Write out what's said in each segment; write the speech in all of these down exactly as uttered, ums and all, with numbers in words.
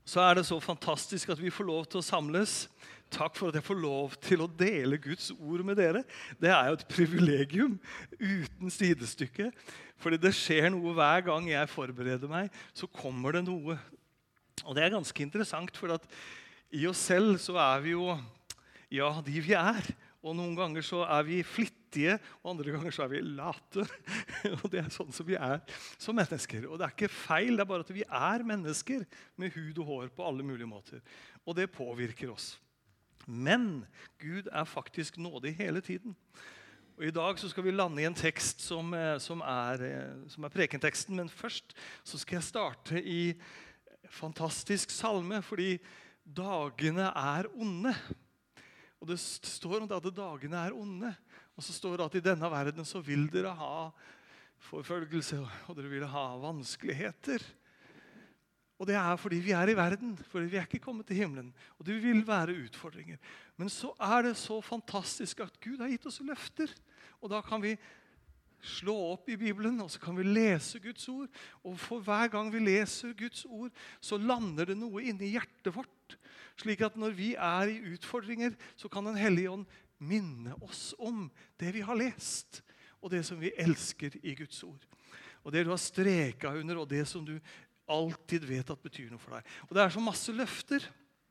Så er det så fantastisk at vi får lov til å samles. Takk for at jeg får lov til å dele Guds ord med dere. Det er jo et privilegium uten sidestykke. Fordi det skjer noe hver gang jeg forbereder meg, så kommer det noe. Og det er ganske interessant, for at i oss selv så er vi jo ja, de vi er. Og noen ganger så er vi flittige, og andre ganger så er vi late. Og det er sånn som vi er som mennesker. Og det er ikke feil, det er bare at vi er mennesker med hud og hår på alle mulige måter. Og det påvirker oss. Men Gud er faktisk nådig hele tiden. Og i dag så skal vi lande i en tekst som, som, er, som er prekenteksten, men først så skal jeg starte i fantastisk salme, fordi dagene er onde. Og det står om at dagene er onde, og så står det at i denne verden så vil dere ha forfølgelse, og dere vil ha vanskeligheter. Og det er fordi vi er i verden, fordi vi er ikke kommet til himmelen, og det vil være utfordringer. Men så er det så fantastisk at Gud har gitt oss løfter, og da kan vi slå opp i Bibelen, og så kan vi lese Guds ord, og for hver gang vi leser Guds ord, så lander det noe inne i hjertet vårt, slik at når vi er i utfordringer, så kan Den Hellige Ånd minne oss om det vi har lest, og det som vi elsker i Guds ord. Og det du har streket under, og det som du alltid vet at betyr noe for deg. Og det er så masse løfter.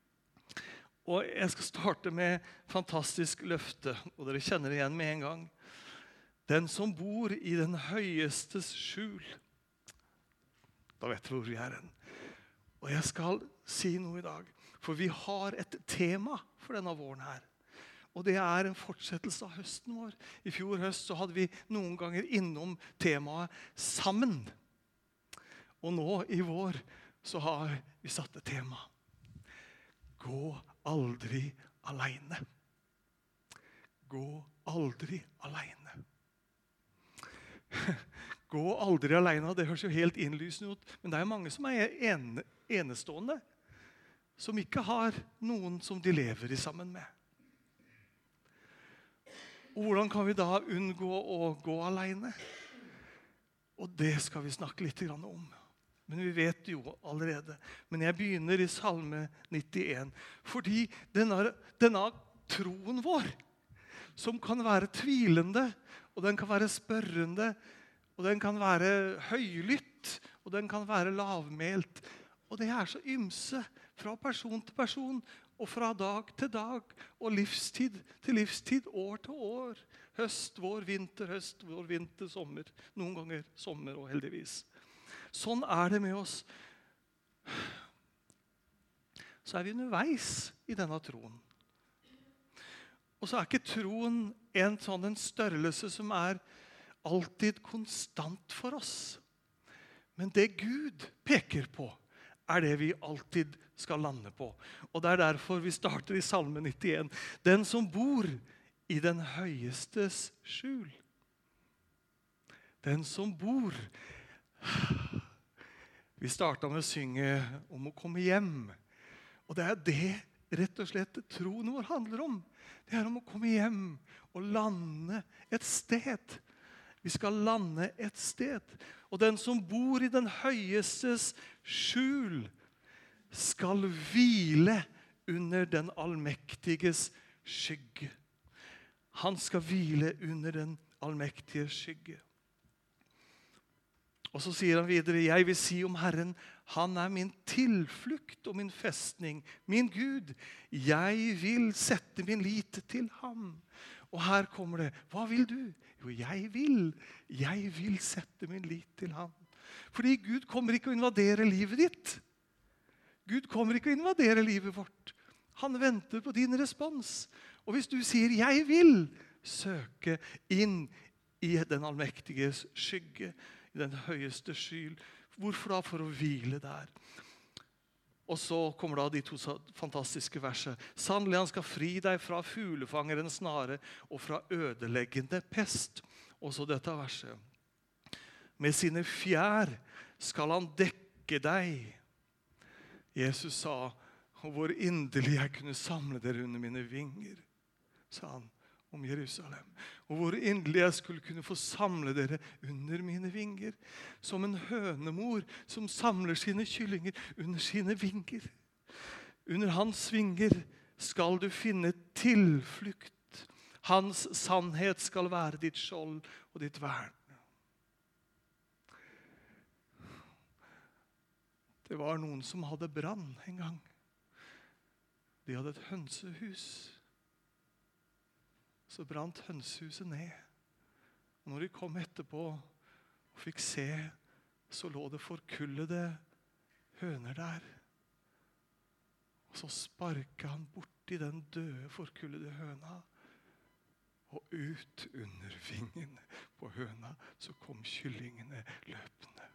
Og jeg skal starte med fantastisk løfte, og dere kjenner det igjen med en gang. Den som bor i den høyestes skjul. Da vet du hvor vi er hen. Og jeg skal si noe i dag, for vi har et tema for denne våren her. Og det er en fortsettelse av høsten vår. I fjor høst så hadde vi noen ganger innom temaet sammen. Og nå i vår så har vi satt et tema. Gå aldri alene. Gå aldri alene. Gå aldri alene, det høres jo helt innlysende ut. Men det er mange som er ene, enestående, som ikke har noen som de lever i sammen med. Og hvordan kan vi da unngå å gå alene? Og det skal vi snakke litt om. Men vi vet jo allerede. Men jeg begynner i Salme nittien. Fordi denne, denne troen vår, som kan være tvilende, og den kan være spørrende, og den kan være høylytt, og den kan være lavmælt. Og det er så ymse fra person til person, og fra dag til dag, og livstid til livstid, år til år. Høst, vår, vinter, høst, vår, vinter, sommer. Noen ganger sommer, og heldigvis. Sånn er det med oss. Så er vi underveis i denne troen. Og så er ikke troen en sånn en størrelse som er alltid konstant for oss. Men det Gud peker på, er det vi alltid skal lande på. Og det er derfor vi starter i Salme nittien. Den som bor i den høyestes skjul. Den som bor. Vi startet med å synge om å komme hjem. Og det er det rett og slett troen vår handler om. Det er om å komme hjem og lande et sted. Vi skal lande et sted. Og den som bor i den høyestes skjul skal hvile under den allmektiges skygge. Han skal hvile under den allmektige skygge. Og så sier han videre, jeg vil si om Herren, han er min tilflukt og min festning, min Gud. Jeg vil sette min lit til ham. Og her kommer det, hva vil du? Jo, jeg vil. Jeg vil sette min lit til ham. Fordi Gud kommer ikke å invadere livet ditt. Gud kommer ikke å invadere livet vårt. Han venter på din respons. Og hvis du sier, jeg vil søke inn i den allmektiges skygge, i den høyeste skyld. Hvorfor da? For å hvile der. Og så kommer da de to fantastiske versene. Sannelig han skal fri deg fra fuglefangerens snare og fra ødeleggende pest. Og så dette verset. Med sine fjær skal han dekke deg. Jesus sa, hvor inderlig jeg kunne samle dere under mine vinger, sa han om Jerusalem. Og hvor inderlig jeg skulle kunne få samle dere under mine vinger. Som en hønemor som samler sine kyllinger under sine vinger. Under hans vinger skal du finne tilflukt. Hans sannhet skal være ditt skjold og ditt vern. Det var noen som hadde brann en gang. De hadde et hønsehus. Så brant hønsehuset ned. Og når de kom etterpå og fikk se, så lå det forkullede høner der. Og så sparket han bort i den døde forkullede høna. Og ut under vingen på høna så kom kyllingene løpende.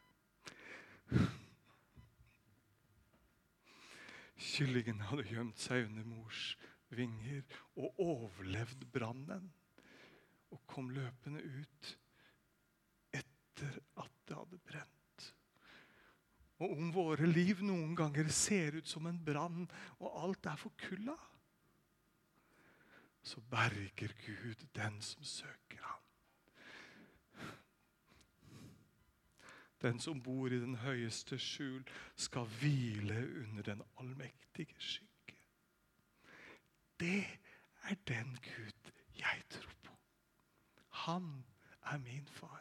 Kyllingen hadde gjemt seg under mors vinger og overlevd brannen, og kom løpende ut etter at det hadde brent. Og om våre liv noen ganger ser ut som en brann, og alt er forkullet, så berger Gud den som søker ham. Den som bor i den høyeste skjul skal hvile under den allmektige skygge. Det er den Gud jeg tror på. Han er min far.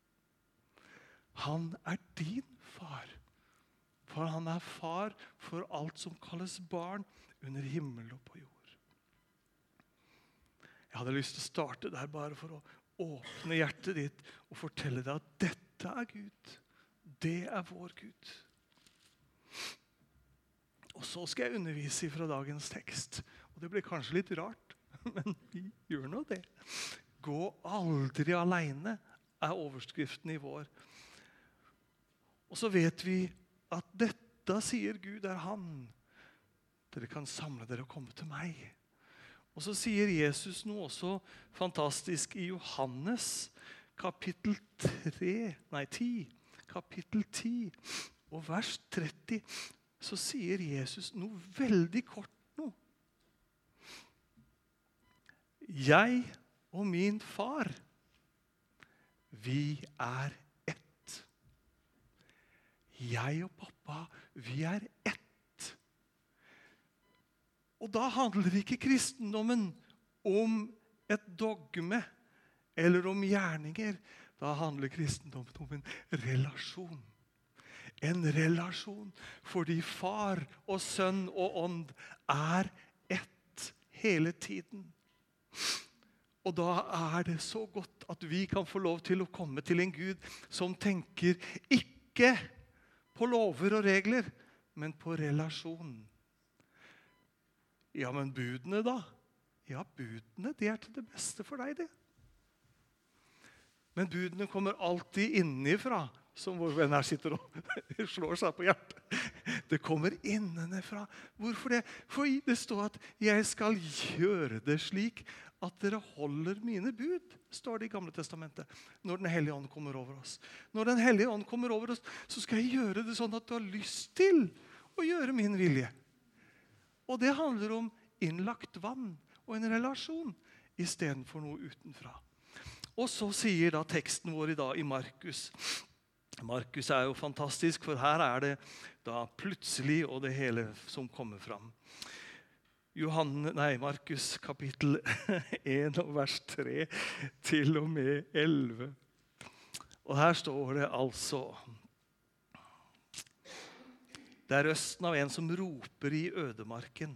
Han er din far. For han er far for alt som kalles barn under himmel og på jord. Jeg hadde lyst til å starte der bare for å åpne hjertet ditt og fortelle deg at dette er Gud. Det er vår Gud. Og så skal jeg undervise fra dagens tekst. Og det blir kanskje litt rart, men vi gjør nå det. Gå aldri alene er overskriften i vår. Og så vet vi at dette, sier Gud, er han. Dere kan samle dere og komme til meg. Og så sier Jesus noe også fantastisk i Johannes kapittel tre, nei ti. Kapittel ti og vers tretti, så sier Jesus noe veldig kort nå. Jeg og min far, vi er ett. Jeg og pappa, vi er ett. Og da handler ikke kristendommen om et dogme eller om gjerninger. Da handler kristendommen om en relasjon. En relasjon fordi far og sønn og ånd er ett hele tiden. Og da er det så godt at vi kan få lov til å komme til en Gud som tenker ikke på lover og regler, men på relasjon. Ja, men budene da? Ja, budene, det er til det beste for deg, det. Men budene kommer alltid innifra, som vår venn her sitter og slår seg på hjertet. Det kommer innenfra. Hvorfor det? For det står at jeg skal gjøre det slik at dere holder mine bud, står det i Gamle Testamentet, når den hellige ånd kommer over oss. Når den hellige ånd kommer over oss, så skal jeg gjøre det sånn at du har lyst til å gjøre min vilje. Og det handler om innlagt vann og en relasjon, i stedet for noe utenfra. Og så sier da teksten vår i dag i Markus. Markus er jo fantastisk, for her er det da plutselig og det hele som kommer fram. Johanne, nei, Markus kapittel en og vers tre til og med elleve. Og her står det altså: Det er røsten av en som roper i ødemarken.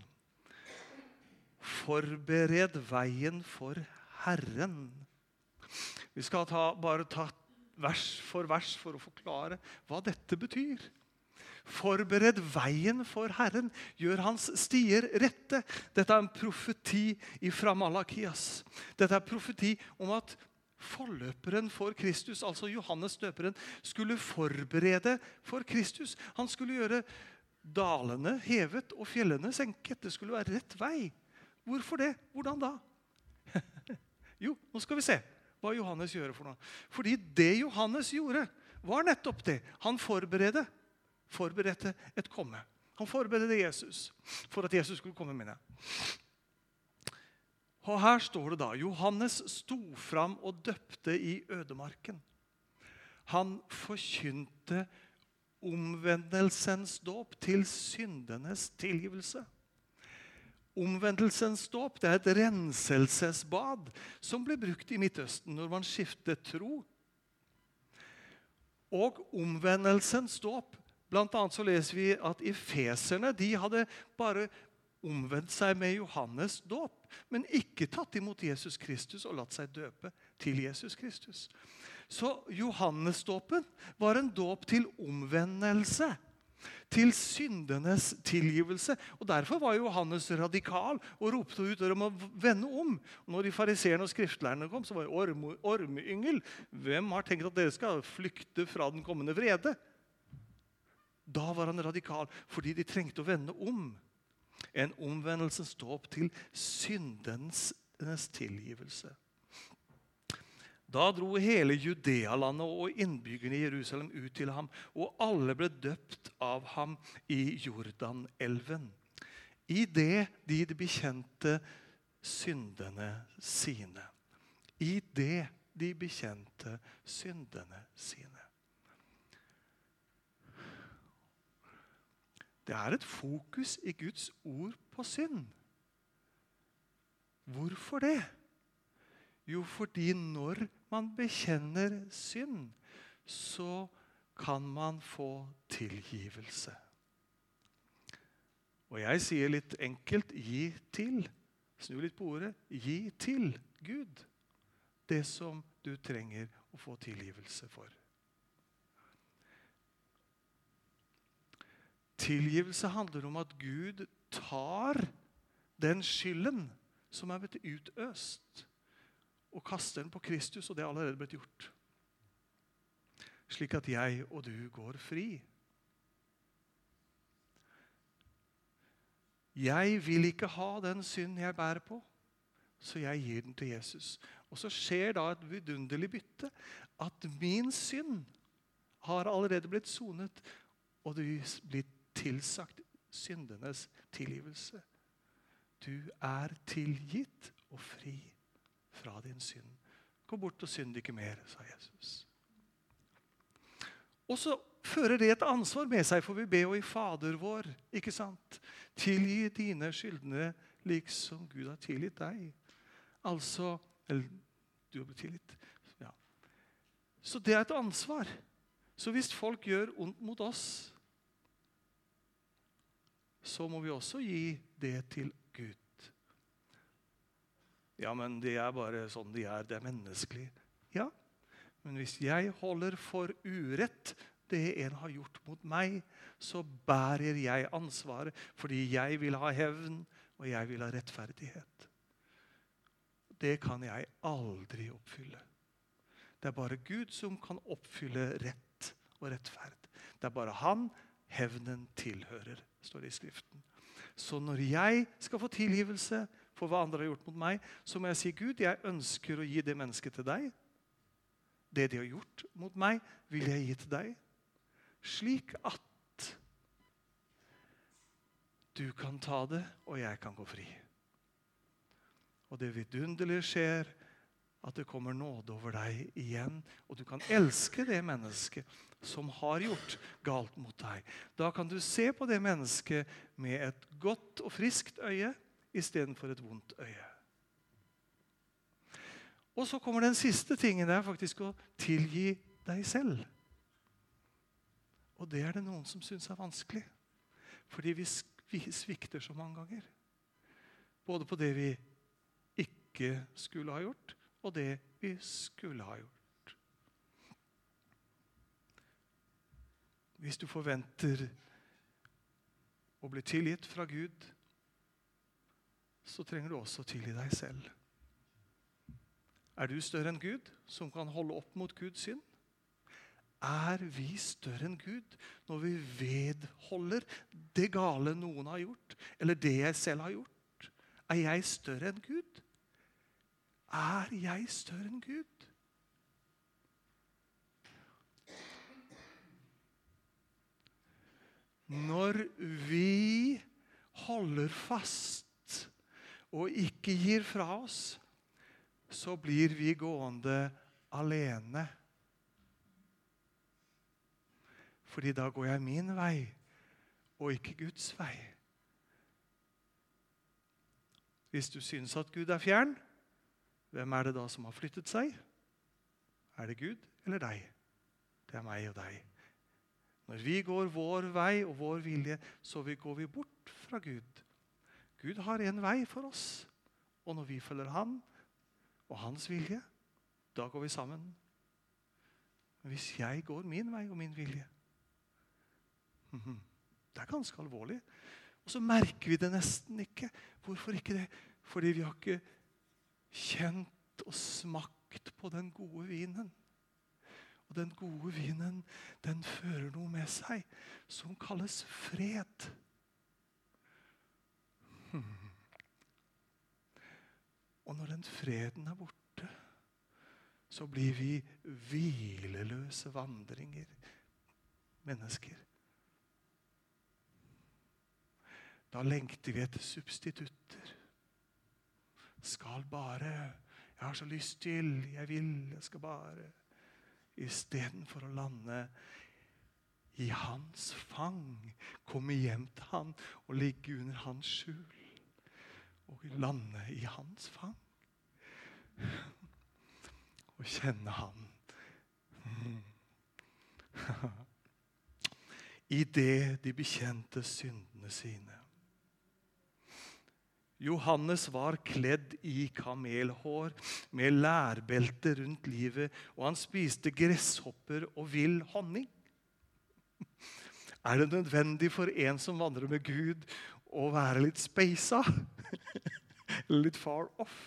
Forbered veien for Herren. Vi skal ta, bare ta vers for vers for å forklare hva dette betyr. Forbered veien for Herren, gjør hans stier rette. Dette er en profeti fra Malakias. Dette er en profeti om at forløperen for Kristus, altså Johannes døperen, skulle forberede for Kristus. Han skulle gjøre dalene hevet og fjellene senket. Det skulle være rett vei. Hvorfor det? Hvordan da? Jo, nå skal vi se hva Johannes gjør for noe. Fordi det Johannes gjorde var nettopp det. Han forberedte, forberedte et komme. Han forberedte Jesus for at Jesus skulle komme med det. Og her står det da: Johannes sto fram og døpte i ødemarken. Han forkynte omvendelsens dåp til syndenes tilgivelse. Omvendelsens dåp, det er et renselsesbad som ble brukt i Midtøsten når man skiftet tro. Og omvendelsens dåp, blant annet så leser vi at efeserne, de hadde bare omvendt seg med Johannes dåp, men ikke tatt imot Jesus Kristus og latt seg døpe til Jesus Kristus. Så Johannes-dåpen var en dåp til omvendelse, til syndenes tilgivelse. Og derfor var Johannes radikal og ropte ut om å vende om. Og når de fariserene og skriftlærerne kom, så var det orme, ormeyngel. Hvem har tenkt at dere skal flykte fra den kommende vrede? Da var han radikal, fordi de trengte å vende om. En omvendelsens dåp til syndenes tilgivelse. Da dro hele Judea-landet og innbyggerne i Jerusalem ut til ham, og alle ble døpt av ham i Jordanelven. I det de bekjente syndene sine. I det de bekjente syndene sine. Det er et fokus i Guds ord på synd. Hvorfor det? Jo, fordi når man bekjenner synd, så kan man få tilgivelse. Og jeg sier litt enkelt, gi til. Snu litt på ordet. Gi til Gud det som du trenger å få tilgivelse for. Tilgivelse handler om at Gud tar den skylden som er blitt utøst, og kaster den på Kristus, og det er allerede blitt gjort. Slik at jeg og du går fri. Jeg vil ikke ha den synd jeg bærer på, så jeg gir den til Jesus. Og så skjer da et vidunderlig bytte, at min synd har allerede blitt sonet, og det blir tilsagt syndenes tilgivelse. Du er tilgitt og fri fra din synd. Gå bort og synd ikke mer, sa Jesus. Og så fører det et ansvar med seg, for vi ber jo i Fader vår, ikke sant? Tilgi dine skyldnere, liksom Gud har tilgitt deg. Altså, eller du har blitt tilgitt. Ja. Så det er et ansvar. Så hvis folk gjør ondt mot oss, så må vi også gi det til Gud. Ja, men det er bare sånn de er, det er menneskelig. Ja, men hvis jeg holder for urett det en har gjort mot meg, så bærer jeg ansvaret, fordi jeg vil ha hevn, og jeg vil ha rettferdighet. Det kan jeg aldri oppfylle. Det er bare Gud som kan oppfylle rett og rettferd. Det er bare han hevnen tilhører, står det i Skriften. Så når jeg skal få tilgivelse for hva andre har gjort mot meg, så må jeg si, Gud, jeg ønsker å gi det mennesket til deg. Det de har gjort mot meg, vil jeg gi til deg. Slik at du kan ta det, og jeg kan gå fri. Og det vidunderlige skjer, at det kommer nåde over deg igjen, og du kan elske det mennesket som har gjort galt mot deg. Da kan du se på det mennesket med et godt og friskt øye, i stedet for et vondt øye. Og så kommer den siste tingen, det er faktisk å tilgi deg selv. Og det er det noen som synes er vanskelig, fordi vi svikter så mange ganger. Både på det vi ikke skulle ha gjort, og det vi skulle ha gjort. Hvis du forventer å bli tilgitt fra Gud, så trenger du også å tilgi deg selv. Er du større enn Gud, som kan holde opp mot Guds synd? Er vi større enn Gud når vi vedholder det gale noen har gjort, eller det jeg selv har gjort? Er jeg større enn Gud? Er jeg større enn Gud? Når vi holder fast og ikke gir fra oss, så blir vi gående alene. Fordi da går jeg min vei, og ikke Guds vei. Hvis du synes at Gud er fjern, hvem er det da som har flyttet seg? Er det Gud eller deg? Det er meg og deg. Når vi går vår vei og vår vilje, så går vi bort fra Gud. Gud har en vei for oss, og når vi følger han og hans vilje, da går vi sammen. Men hvis jeg går min vei og min vilje, det er ganske alvorlig. Og så merker vi det nesten ikke. Hvorfor ikke det? Fordi vi har ikke kjent og smakt på den gode vinen. Og den gode vinen, den fører noe med seg som kalles fred. Hmm. Og når den freden er borte, så blir vi hvileløse vandringer, mennesker. Da lengter vi etter substitutter. Skal bare, jeg har så lyst til, jeg vil, jeg skal bare. I stedet for å lande i hans fang, komme hjem til han og ligge under hans skjul. Og lande i hans fang. Og kjenne han. I det de bekjente syndene sine. Johannes var kledd i kamelhår med lærbelte rundt livet, og han spiste gresshopper og vill honning. Er det nødvendig for en som vandrer med Gud å være litt speisa? Eller litt far off?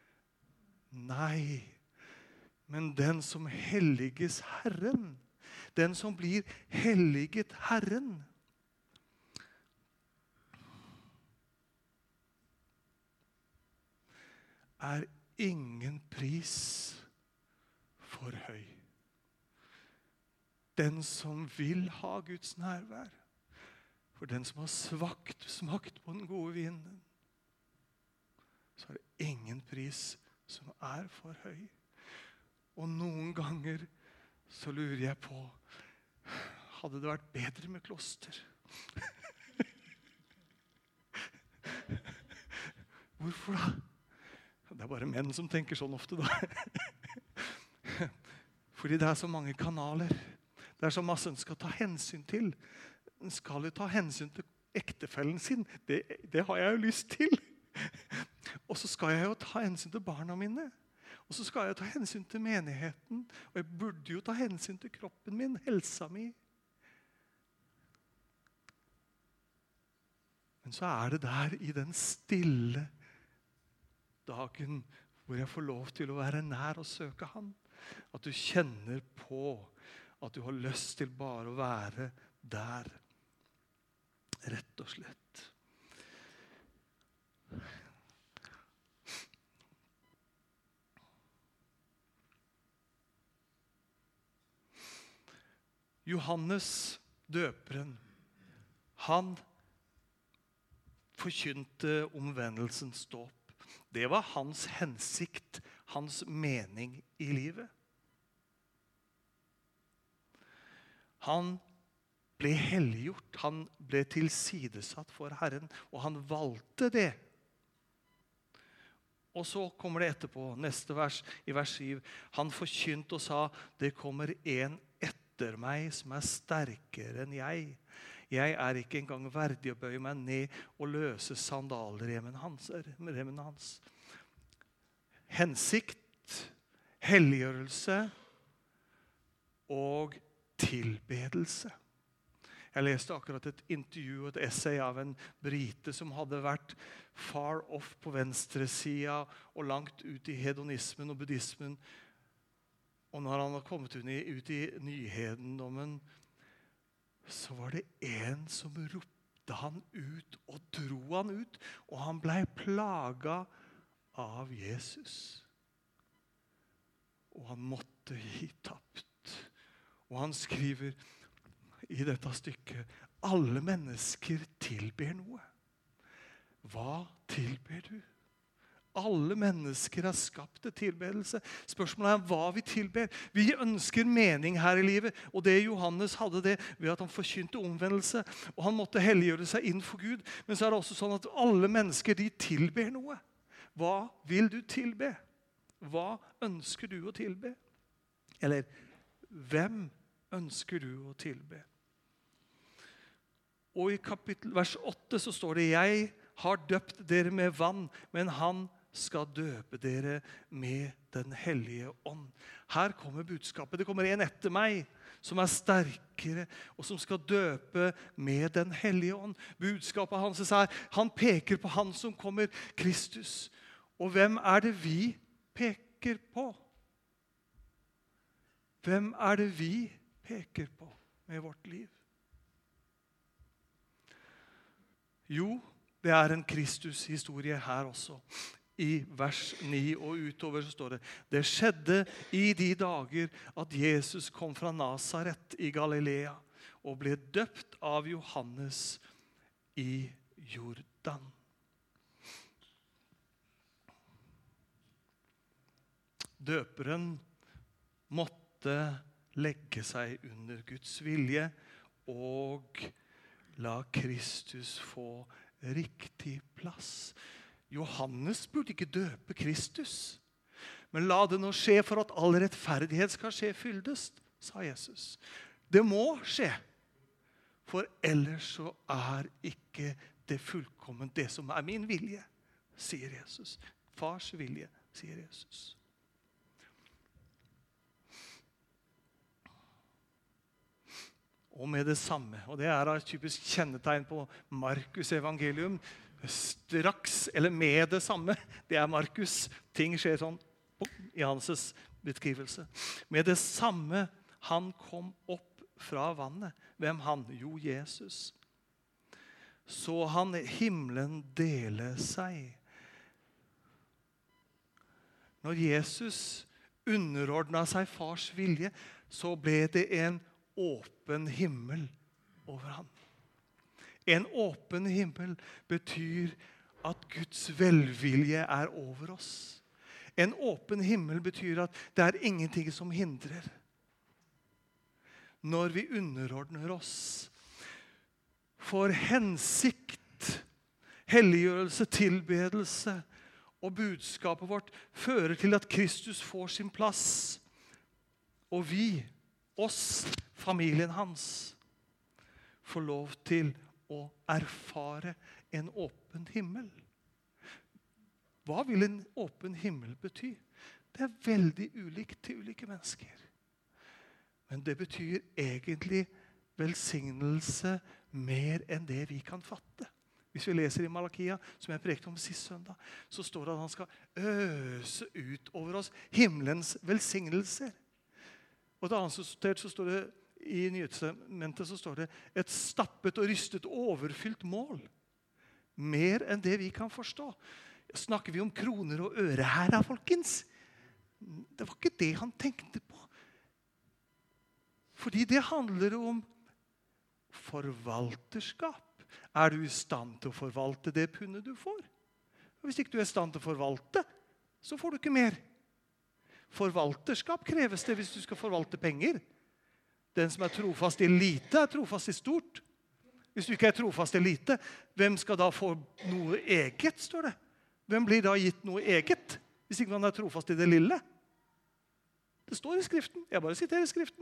Nei, men den som helliges Herren, den som blir helliget Herren, er ingen pris for høy. Den som vil ha Guds nærvær, for den som har svakt, smakt på den gode vinen, så er det ingen pris som er for høy. Og noen ganger så lurer jeg på, hadde det vært bedre med kloster? Hvorfor da? Det er bare menn som tenker sånn ofte da. Fordi det er så mange kanaler. Det er så masse en skal ta hensyn til. En skal jo ta hensyn til ektefellen sin. Det, det har jeg jo lyst til. Og så skal jeg jo ta hensyn til barna mine. Og så skal jeg ta hensyn til menigheten. Og jeg burde jo ta hensyn til kroppen min, helsa mi. Men så er det der i den stille dagen hvor jeg får lov til å være nær og søke han. At du kjenner på at du har lyst til bare å være der. Rett og slett. Johannes døperen, han forkynte omvendelsens dåp. Det var hans hensikt, hans mening i livet. Han ble helliggjort, han ble tilsidesatt for Herren, og han valgte det. Og så kommer det etterpå, neste vers, i vers syv. Han forkynte og sa, det kommer en etter meg som er sterkere enn jeg. Jeg er ikke engang verdig å bøye meg ned og løse sandalremen hans. Remen hans. Hensikt, helliggjørelse og tilbedelse. Jeg leste akkurat et intervju og et essay av en brite som hadde vært far off på venstresida og langt ut i hedonismen og buddhismen. Og når han var kommet ut i nyhedendommen, så var det en som ropte han ut og dro han ut, og han ble plaga av Jesus. Og han måtte gi tapt. Og han skriver i dette stykket, alle mennesker tilber noe. Hva tilber du? Alle mennesker er skapt til tilbedelse. Spørsmålet er hva vi tilber. Vi ønsker mening her i livet, og det Johannes hadde det ved at han forkynte omvendelse, og han måtte helliggjøre seg inn for Gud. Men så er det også sånn at alle mennesker, de tilber noe. Hva vil du tilbe? Hva ønsker du å tilbe? Eller, hvem ønsker du å tilbe? Og i kapittel vers åtte så står det, jeg har døpt dere med vann, men han skal døpe dere med den hellige ånd. Her kommer budskapet. Det kommer en etter meg, som er sterkere, og som skal døpe med den hellige ånd. Budskapet hans er, han peker på han som kommer, Kristus. Og hvem er det vi peker på? Hvem er det vi peker på med vårt liv? Jo, det er en Kristus-historie her også. I vers ni og utover så står det, det skjedde i de dager at Jesus kom fra Nazaret i Galilea og ble døpt av Johannes i Jordan. Døperen måtte legge seg under Guds vilje og la Kristus få riktig plass. Johannes burde ikke døpe Kristus, men la det nå skje for at all rettferdighet skal skje fyldest, sa Jesus. Det må skje, for ellers så er ikke det fullkomment det som er min vilje, sier Jesus. Fars vilje, sier Jesus. Og med det samme, og det er et typisk kjennetegn på Markus evangelium, straks, eller med det samme, det er Markus, ting skjer sånn i hans beskrivelse. Med det samme han kom opp fra vannet, hvem han? Jo, Jesus. Så han himmelen dele seg. Når Jesus underordnet seg fars vilje, så ble det en åpen himmel over ham. En åpen himmel betyr at Guds velvilje er over oss. En åpen himmel betyr at det er ingenting som hindrer. Når vi underordner oss for hensikt, helliggjørelse, tilbedelse og budskapet vårt fører til at Kristus får sin plass, og vi, oss, familien hans, får lov til å erfare en åpen himmel. Hva vil en åpen himmel bety? Det er veldig ulikt til ulike mennesker. Men det betyr egentlig velsignelse mer enn det vi kan fatte. Hvis vi leser i Malakia, som jeg prekte om sist søndag, så står det at han skal øse ut over oss himmelens velsignelser. Og et annet sted så står det, i Nytestamentet så står det, et stappet og rystet overfylt mål. Mer enn det vi kan forstå. Snakker vi om kroner og øre her, folkens? Det var ikke det han tenkte på. Fordi det handler om forvalterskap. Er du i stand til å forvalte det pundet du får? Hvis ikke du er i stand til å forvalte, så får du ikke mer. Forvalterskap kreves det hvis du skal forvalte penger. Den som er trofast i lite, er trofast i stort. Hvis du ikke er trofast i lite, hvem skal da få noe eget, står det? Hvem blir da gitt noe eget, hvis ikke man er trofast i det lille? Det står i skriften. Jeg bare siterer skriften.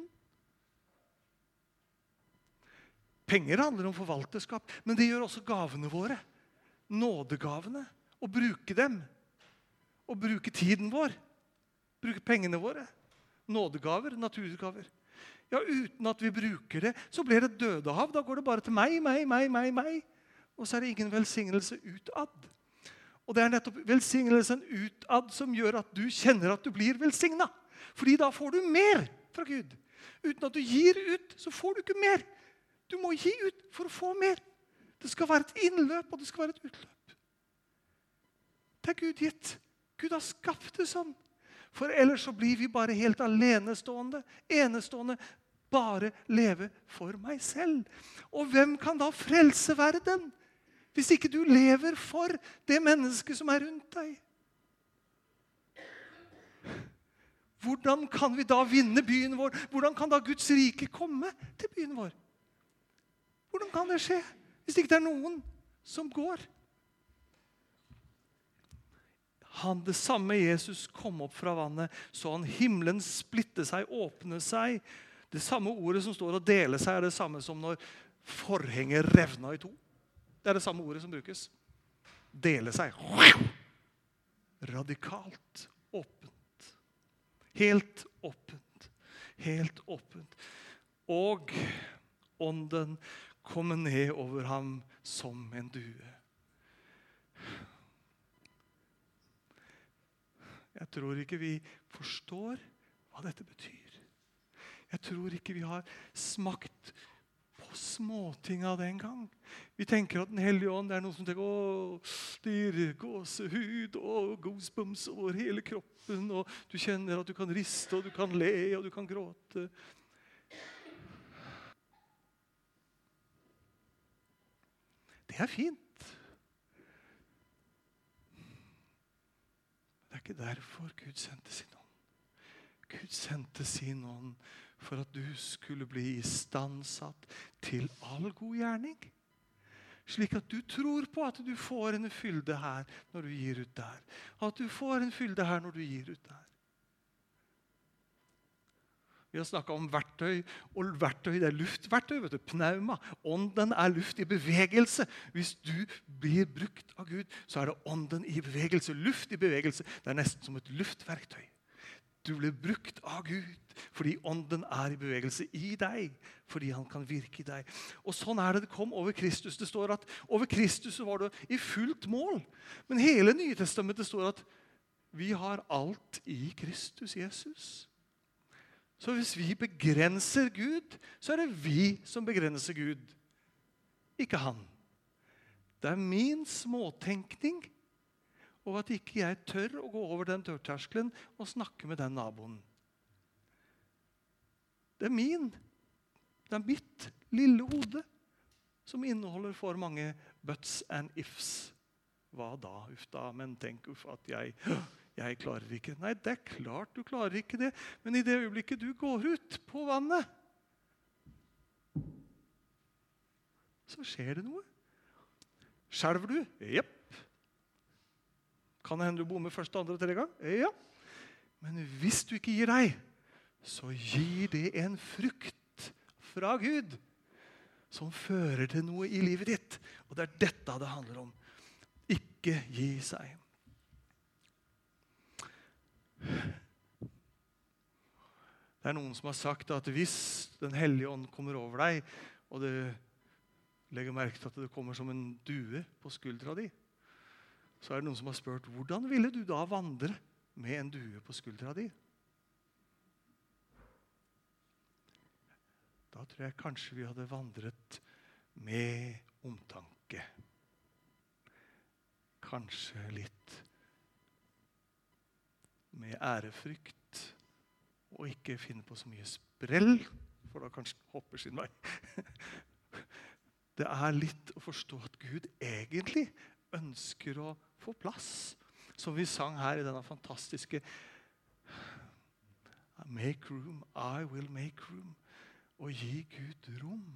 Penger handler om forvalterskap, men det gjør også gavene våre. Nådegavene. Å bruke dem. Å bruke tiden vår. Bruke pengene våre. Nådegaver, naturgaver. Ja, uten at vi bruker det, så blir det dødehav. Da går det bare til meg, meg, meg, meg, meg. Og så er det ingen velsignelse utad. Og det er nettopp velsignelsen utad som gjør at du kjenner at du blir velsignet. Fordi da får du mer fra Gud. Uten at du gir ut, så får du ikke mer. Du må gi ut for å få mer. Det skal være et innløp, og det skal være et utløp. Det er Gud gitt. Gud har skapt det sånn. For ellers så blir vi bare helt alenestående, enestående, bare leve for meg selv. Og hvem kan da frelse verden, hvis ikke du lever for det mennesket som er rundt deg? Hvordan kan vi da vinne byen vår? Hvordan kan da Guds rike komme til byen vår? Hvordan kan det skje, hvis ikke det er noen som går? Han, det samme Jesus kom opp fra vannet, så han himmelen splitte seg, åpne seg. Det samme ordet som står å dele seg er det samme som når forhenget revna i to. Det er det samme ordet som brukes. Dele seg. Radikalt åpent. Helt åpent. Helt åpent. Og ånden kommer ned over ham som en due. Jeg tror ikke vi forstår hva dette betyr. Jeg tror ikke vi har smakt på småting av det en gang. Vi tenker at den hellige ånd er noe som tenker, å, det gir gåsehud og goosebumps over hele kroppen, og du kjenner at du kan riste, og du kan le, og du kan gråte. Det er fint. Det er ikke derfor Gud sendte sin ånd. Gud sendte sin ånd for at du skulle bli istandsatt til all god gjerning. Slik at du tror på at du får en fylde her når du gir ut der. At du får en fylde her når du gir ut der. Vi har snakket om verktøy, og verktøy det er luftverktøy, vet du, pneuma. Ånden er luft i bevegelse. Hvis du blir brukt av Gud, så er det ånden i bevegelse, luft i bevegelse. Det er nesten som et luftverktøy. Du blir brukt av Gud, fordi ånden er i bevegelse i deg, fordi han kan virke i deg. Og sånn er det det kom over Kristus. Det står at over Kristus var det i fullt mål. Men hele Nye Testamentet står at vi har alt i Kristus Jesus. Så hvis vi begrenser Gud, så er det vi som begrenser Gud. Ikke han. Det er min småtenkning, og at ikke jeg tør å gå over den dørterskelen og snakke med den naboen. Det er min. Det er mitt lille hode som inneholder for mange buts and ifs. Hva da? Uff da, men tenk uff at jeg... Jeg klarer ikke. Nei, det er klart du klarer ikke det. Men i det øyeblikket du går ut på vannet, så skjer det noe. Skjelver du? Jepp. Kan det hende du bommer første, andre og tredje gang? Ja. Men hvis du ikke gir deg, så gir det en frukt fra Gud som fører til noe i livet ditt. Og det er dette det handler om. Ikke gi seg. Det er noen som har sagt at hvis den hellige ånd kommer over deg, og du legger merke til at det kommer som en due på skuldra di, så er det noen som har spurt, hvordan ville du da vandre med en due på skuldra di? Da tror jeg kanskje vi hadde vandret med omtanke. Kanskje litt med ærefrykt, og ikke finne på så mye sprell, for da kanskje hopper sin vei. Det er litt å forstå at Gud egentlig ønsker å få plass, som vi sang her i denne fantastiske Make room, I will make room, og gi Gud rom.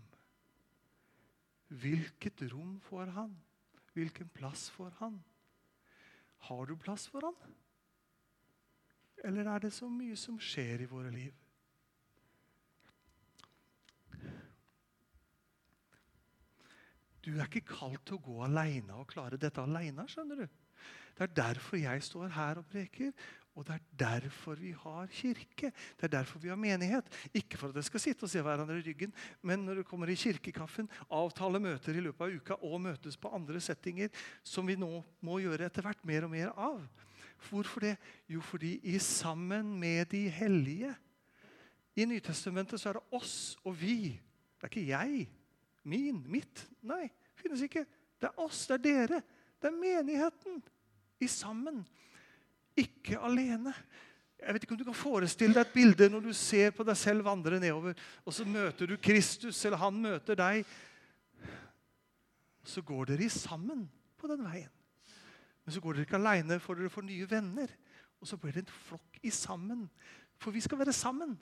Hvilket rom får han? Hvilken plass får han? Har du plass for han? Eller er det så mye som skjer i våre liv? Du er ikke kalt til å gå alene og klare dette alene, skjønner du. Det er derfor jeg står her og preker, og det er derfor vi har kirke. Det er derfor vi har menighet. Ikke for at dere skal sitte og se hverandre i ryggen, men når du kommer i kirkekaffen, avtale møter i løpet av uka og møtes på andre settinger, som vi nå må gjøre etter hvert mer og mer av. Hvorfor det? Jo, fordi i sammen med de hellige. I Nytestamentet så er det oss og vi. Det er ikke jeg, min, mitt. Nei, finnes ikke. Det er oss, det er dere. Det er menigheten. I sammen. Ikke alene. Jeg vet ikke om du kan forestille deg et bilde når du ser på deg selv vandre nedover, og så møter du Kristus, eller han møter deg. Så går dere i sammen på den veien. Men så går dere ikke alene, for dere får nye venner. Og så blir det en flokk i sammen. For vi skal være sammen.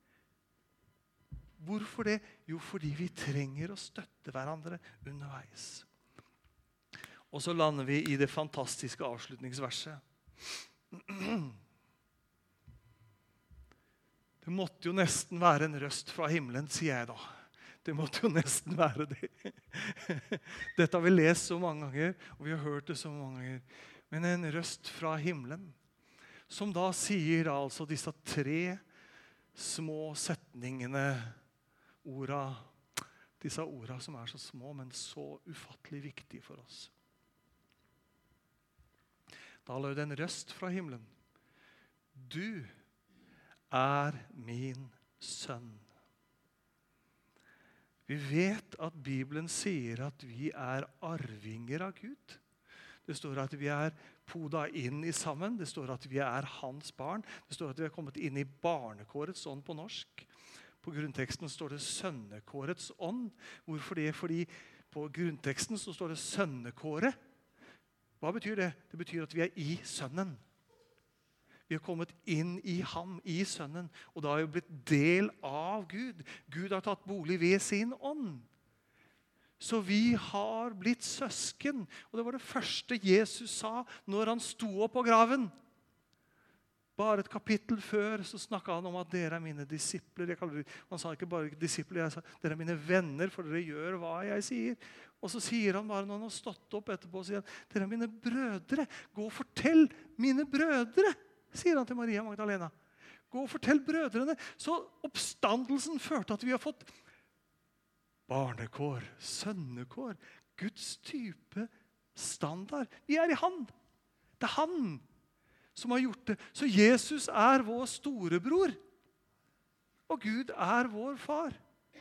Hvorfor det? Jo, fordi vi trenger å støtte hverandre underveis. Og så lander vi i det fantastiske avslutningsverset. Det måtte jo nesten være en røst fra himmelen, sier jeg da. Det måtte jo nesten være det. Dette har vi lest så mange ganger, og vi har hørt det så mange ganger. Men en røst fra himmelen, som da sier altså disse tre små setningene, orda, disse orda som er så små, men så ufattelig viktige for oss. Da lød en røst fra himmelen. Du er min sønn. Vi vet at Bibelen sier at vi er arvinger av Gud. Det står at vi er poda inn i sammen. Det står at vi er hans barn. Det står at vi er kommet inn i barnekårets ånd på norsk. På grunnteksten står det sønnekårets ånd. Hvorfor det? Fordi på grunnteksten så står det sønnekåret. Hva betyr det? Det betyr at vi er i sønnen. Vi har kommet inn i ham, i sønnen, og da har vi blitt del av Gud. Gud har tatt bolig ved sin ånd. Så vi har blitt søsken. Og det var det første Jesus sa når han sto opp på graven. Bare et kapittel før så snakket han om at dere er mine disipler. Jeg kaller det, han sa ikke bare disipler, jeg sa dere er mine venner, for dere gjør hva jeg sier. Og så sier han bare når han har stått opp etterpå, sier han, dere er mine brødre. Gå og fortell mine brødre, sier han til Maria Magdalena. Gå og fortell brødrene. Så oppstandelsen førte at vi har fått barnekår, sønnekår, Guds type standard. Vi er i han. Det er han som har gjort det. Så Jesus er vår storebror, og Gud er vår far.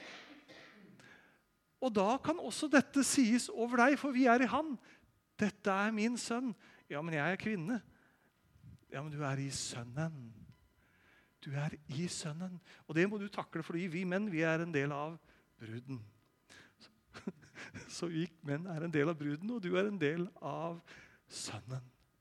Og da kan også dette sies over deg, for vi er i han. Dette er min sønn. Ja, men jeg er kvinne. Ja, men du er i sønnen. Du er i sønnen. Og det må du takle, fordi vi menn, vi er en del av bruden. Så vi menn er en del av bruden, og du er en del av sønnen.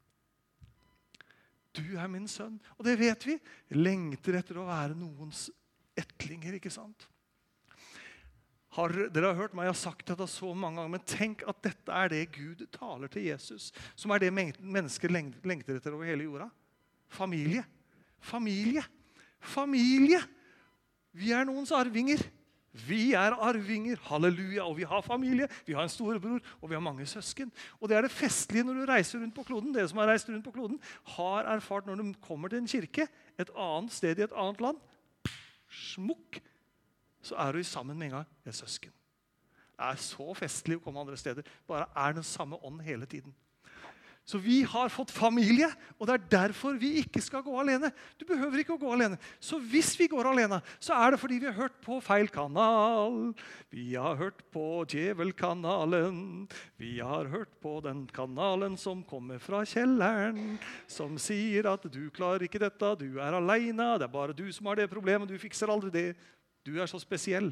Du er min sønn. Og det vet vi. Lengter etter å være noens ettlinger, ikke sant? Har, dere har hørt meg, jeg har sagt dette så mange ganger, men tenk at dette er det Gud taler til Jesus, som er det mennesker lengter etter over hele jorda. Familie. Familie. Familie. Vi er noens arvinger. Vi er arvinger. Halleluja. Og vi har familie. Vi har en storebror, og vi har mange søsken. Og det er det festlige når du reiser rundt på kloden. Dere som har reist rundt på kloden, har erfart når du kommer til en kirke, et annet sted i et annet land, smukk, så er du sammen med en gang. Det er søsken. Det er så festlig å komme andre steder. Bare er den samme ånd hele tiden. Så vi har fått familie, og det er derfor vi ikke skal gå alene. Du behøver ikke å gå alene. Så hvis vi går alene, så er det fordi vi har hørt på feil kanal. Vi har hørt på djevelkanalen. Vi har hørt på den kanalen som kommer fra kjelleren, som sier at du klarer ikke dette, du er alene, det er bare du som har det problemet, du fikser aldri det. Du er så spesiell.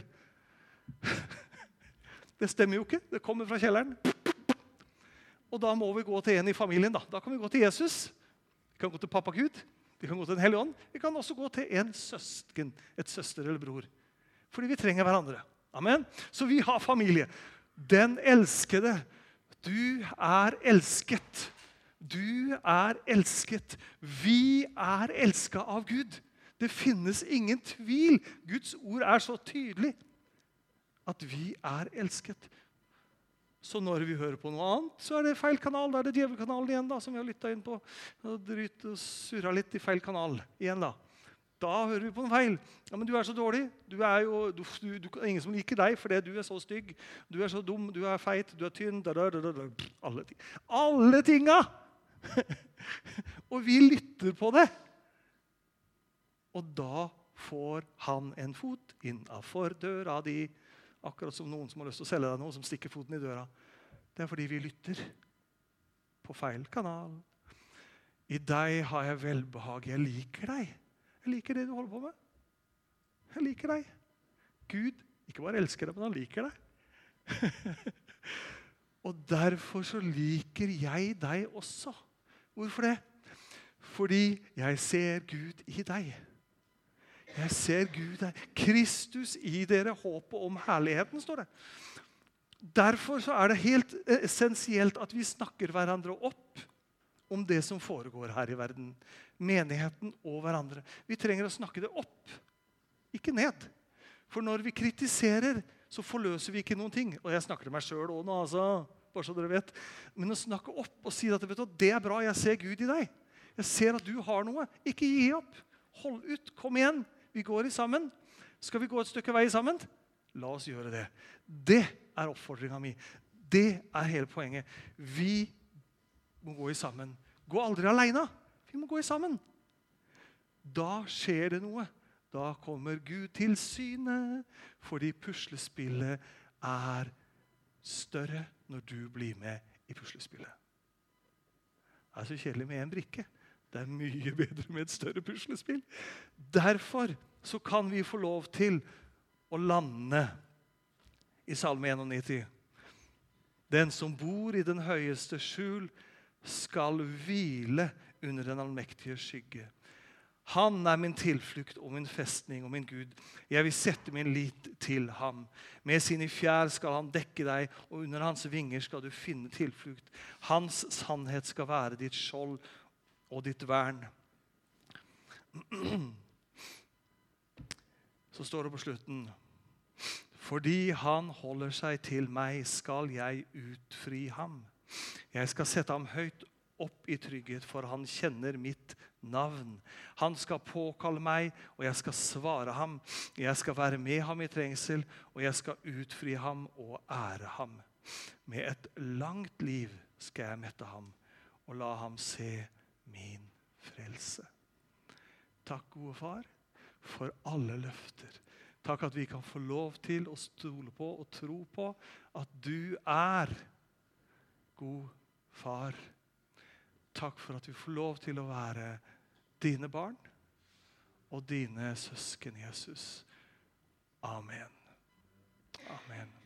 Det stemmer jo ikke. Det kommer fra kjelleren. Og da må vi gå til en i familien. Da Da kan vi gå til Jesus. Vi kan gå til pappa Gud. Vi kan gå til den hellige ånd. Vi kan også gå til en søsken, et søster eller bror. Fordi vi trenger hverandre. Amen. Så vi har familie. Den elskede. Du er elsket. Du er elsket. Vi er elsket av Gud. Det finnes ingen tvil. Guds ord er så tydelig at vi er elsket. Så når vi hører på noe annet, så er det feil kanal. Da er det djevelkanalen igjen da, som vi har lyttet inn på. Og dryt og surret litt i feil kanal igjen da. Da hører vi på noe feil. Ja, men du er så dårlig. Du er jo, du, du, du, ingen som liker deg, fordi du er så stygg. Du er så dum, du er feit, du er tynn. Da, da, da, da. Alle, ting. Alle tinga! Og vi lytter på det. Og da får han en fot innenfor døra di. Akkurat som noen som har lyst til å selge deg noe, som stikker foten i døra. Det er fordi vi lytter på feil kanal. I deg har jeg velbehag. Jeg liker deg. Jeg liker det du holder på med. Jeg liker deg. Gud ikke bare elsker deg, men han liker deg. Og derfor så liker jeg deg også. Hvorfor det? Fordi jeg ser Gud i deg. Jeg ser Gud der. Kristus i dere, håpet om herligheten, står det. Derfor så er det helt essensielt at vi snakker hverandre opp om det som foregår her i verden. Menigheten og hverandre. Vi trenger å snakke det opp, ikke ned. For når vi kritiserer, så forløser vi ikke noen ting. Og jeg snakker til meg selv også nå, altså, bare så dere vet. Men å snakke opp og si at vet du, det er bra, jeg ser Gud i deg. Jeg ser at du har noe. Ikke gi opp. Hold ut, kom igjen. Vi går i sammen. Skal vi gå et stykke vei sammen? La oss gjøre det. Det er oppfordringen min. Det er hele poenget. Vi må gå i sammen. Gå aldri alene. Vi må gå i sammen. Da skjer det noe. Da kommer Gud til syne, fordi puslespillet er større når du blir med i puslespillet. Det er så kjedelig med en brikke. Det er mye bedre med et større puslespill. Derfor så kan vi få lov til å lande i Salme nittien. Den som bor i den høyeste skjul skal hvile under den allmektige skygge. Han er min tilflukt og min festning og min Gud. Jeg vil sette min lit til ham. Med sine fjær skal han dekke deg, og under hans vinger skal du finne tilflukt. Hans sannhet skal være ditt skjold og ditt vern. Så står det på slutten. Fordi han holder seg til meg, skal jeg utfri ham. Jeg skal sette ham høyt opp i trygghet, for han kjenner mitt navn. Han skal påkalle meg, og jeg skal svare ham. Jeg skal være med ham i trengsel, og jeg skal utfri ham og ære ham. Med et langt liv skal jeg mette ham, og la ham se min frelse. Takk, gode far, for alle løfter. Takk at vi kan få lov til å stole på og tro på at du er god far. Takk for at vi får lov til å være dine barn og dine søsken, Jesus. Amen. Amen.